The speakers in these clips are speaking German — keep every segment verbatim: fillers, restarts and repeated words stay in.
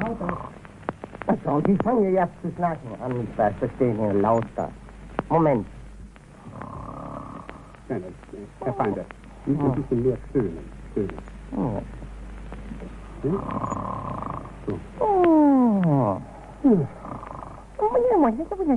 lauter. Also, und ich fange jetzt zu schlagen an, das verstehen wir lauter. Moment. Nein, Herr Feinder, nicht ein bisschen mehr stöhnen. Stöhnen. Oh. Ja? So. Oh. Hm. Nein, das ist,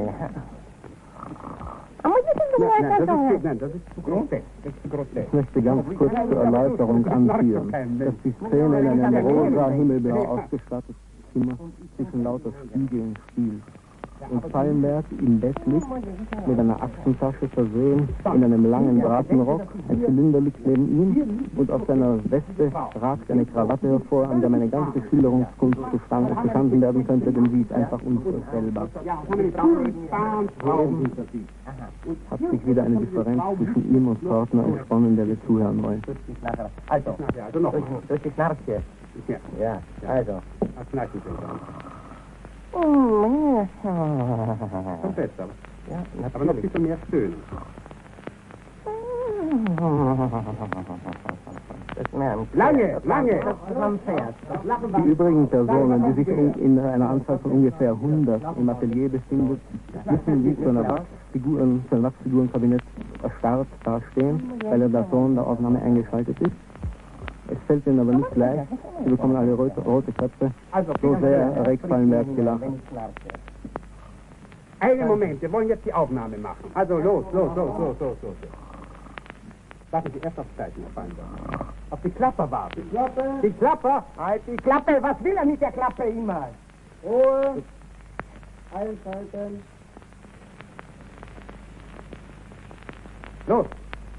nein, das ist zu grotesk. Das ist zu grotesk. Ich möchte ganz kurz zur Erläuterung anführen, dass die Szene in einem rosa Himmelblau ausgestatteten Zimmer zwischen lauter Spiegeln spielt. Und Pallenberg im Bett liegt, mit einer Aktentasche versehen, in einem langen Bratenrock, ein Zylinder liegt neben ihm und aus seiner Weste ragt eine Krawatte hervor, an der meine ganze Schilderungskunst bestanden werden könnte, denn sie ist einfach unvorstellbar. Soeben hat sich wieder eine Differenz zwischen ihm und Partner entsponnen, der wir zuhören wollen. Also, durch die Knarze. Ja, also. Schon besser. Ja, aber noch ein bisschen mehr stöhnen. Lange, lange. Die übrigen Personen, die sich in, in einer Anzahl von ungefähr hundert im Atelier befinden, müssen wie zu einer Wachsfiguren, zu einem Wachsfigurenkabinett erstarrt dastehen, weil der Dazon der Aufnahme eingeschaltet ist. Es fällt ihnen aber nicht leicht, sie bekommen alle rote, rote Köpfe, so sehr erregt Pallenberg gelacht. Einen Moment, wir wollen jetzt die Aufnahme machen. Also los, los, los, los, los, los. Warten Sie erst aufs Zeichen, Herr Feinder. Auf die Klapper warten. Die Klappe? Die Klapper? Halt die Klappe, was will er mit der Klappe immer? Ruhe. Einschalten. Los.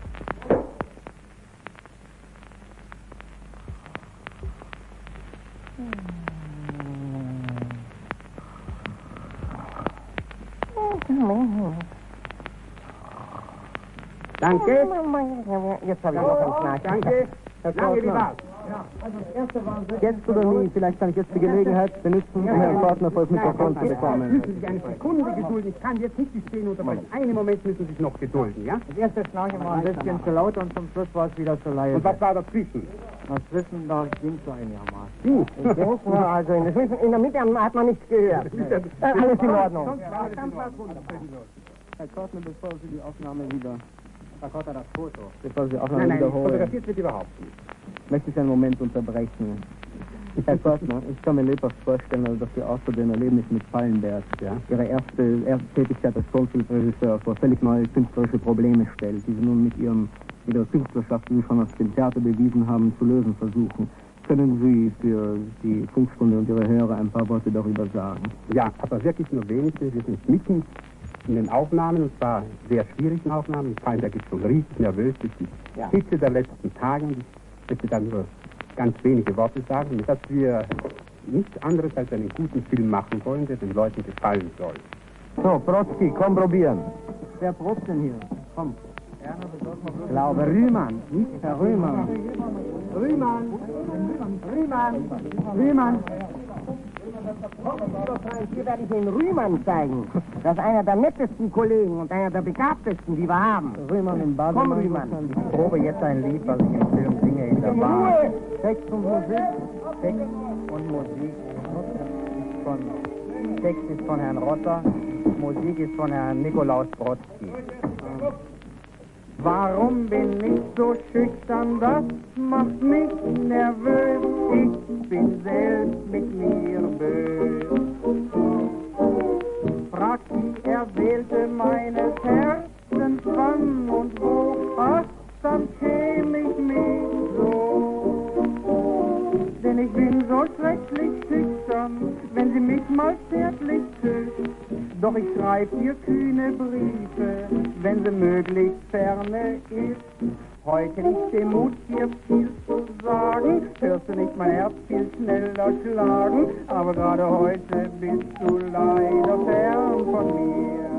Danke. Jetzt habe ich noch einen Schlag. Danke. Lange wie war's. Jetzt oder nie, vielleicht kann ich jetzt die Gelegenheit benutzen, um Herrn Partner vor das Mikrofon zu bekommen. Müssen Sie sich eine Sekunde gedulden. Ich kann jetzt nicht die Szene unterbrechen. Einen Moment müssen Sie sich noch gedulden, ja? Das erste Schnarchen war ein bisschen zu laut und zum Schluss war es wieder zu leise. Und was war dazwischen? Dazwischen, da ging es so einigermaßen. Hm. Ja, also in der, in der Mitte hat man nichts gehört. Äh, alles in Ordnung. Herr Partner, bevor Sie die Aufnahme wieder... Da kommt er das Foto. Bevor Sie die Aufnahme Nein, nein, wiederholen, fotografiert wird überhaupt nicht. möchte ich einen Moment unterbrechen. Herr Partner, ich kann mir lebhaft vorstellen, dass Sie außer dem Erlebnis mit Pallenberg ja. Ihre erste, erste Tätigkeit als Tonfilmregisseur vor völlig neue künstlerische Probleme stellt, die Sie nun mit, ihrem, mit Ihrer Künstlerschaft, die Sie schon aus dem Theater bewiesen haben, zu lösen versuchen. Können Sie für die Funkstunde und Ihre Hörer ein paar Worte darüber sagen? Ja, aber wirklich nur wenig. Wir sind mitten in den Aufnahmen, und zwar sehr schwierigen Aufnahmen. Pallenberg ist schon riesig nervös durch die ja. Hitze der letzten Tage. Und ich möchte dann nur ganz wenige Worte sagen, dass wir nichts anderes als einen guten Film machen wollen, der den Leuten gefallen soll. So, Brodsky, komm probieren. Wer probt denn hier? Komm. Ich glaube Rühmann, nicht Herr Rühmann. Rühmann! Rühmann! Rühmann! Hier werde ich Ihnen Rühmann zeigen. Das ist einer der nettesten Kollegen und einer der begabtesten, die wir haben. Rühmann im Bad. Komm, Rühmann. Ich probe jetzt ein Lied, was ich im Film singe in der Bar. Text und Musik. Text und Musik ist von, Text ist von Herrn Rotter, Musik ist von Herrn Nikolaus Brodsky. Warum bin ich so schüchtern, das macht mich nervös, ich bin selbst mit mir bös. Fragt, wie er wählte meines Herzens wann und wo, ach, dann schäm ich mich so. Denn ich bin so schrecklich schüchtern, wenn sie mich mal zärtlich küsst. Doch ich schreib ihr kühne Briefe, wenn sie möglichst ferne ist. Heute nicht den Mut, dir viel zu sagen, hörst du nicht mein Herz viel schneller schlagen, aber gerade heute bist du leider fern von mir.